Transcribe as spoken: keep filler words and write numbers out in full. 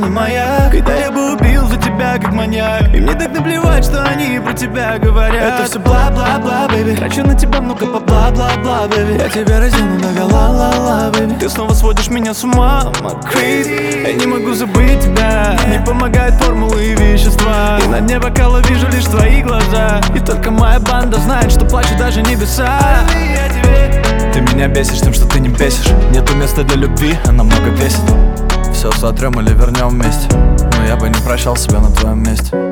темный маяк. Когда я бы убил за тебя, как маньяк. И мне так наплевать, что они про тебя говорят. Это все бла-бла-бла, бэби. Трачу на тебя много по бла-бла-бла, бэби. Я тебя раздену на ла-ла-ла, бэби. Ты снова сводишь меня с ума, Макрит. Я не могу забыть тебя. Не помогают формулы и вещества. И на дне бокала вижу лишь твои глаза. И только моя банда знает, что плачут даже небеса. Ты меня бесишь тем, что ты не бесишь. Нету места для любви, она много весит. Все сотрем или вернем вместе, но я бы не прощал себя на твоем месте.